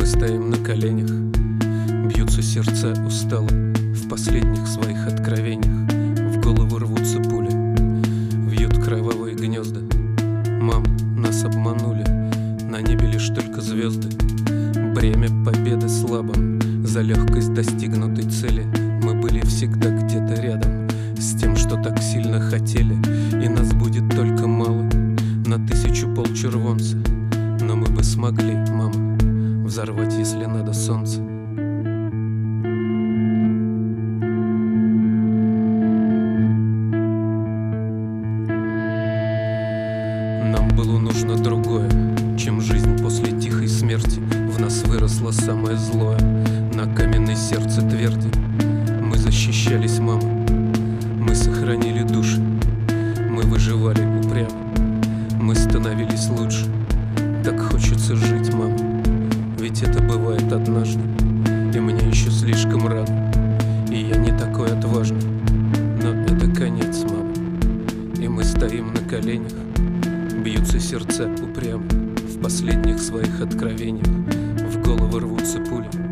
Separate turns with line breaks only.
Мы стоим на коленях, бьются сердца устало в последних своих откровениях. В голову рвутся пули, вьют кровавые гнезда. Мам, нас обманули, на небе лишь только звезды. Бремя победы слабым за легкость достигнутой цели. Мы были всегда где-то рядом с тем, что так сильно хотели. И нас будет только мало, на 1000 полчервонца. Но мы бы смогли, мама, взорвать, если надо, солнце. Нам было нужно другое, чем жизнь после тихой смерти. В нас выросло самое злое, на каменной сердце тверди. Мы защищались, мама, мы сохранили души. Мы выживали упрямо, мы становились лучше. Так хочется жить, мама, ведь это бывает однажды. И мне еще слишком рано, и я не такой отважный. Но это конец, мама, и мы стоим на коленях. Бьются сердца упрямо в последних своих откровениях. В голову рвутся пули,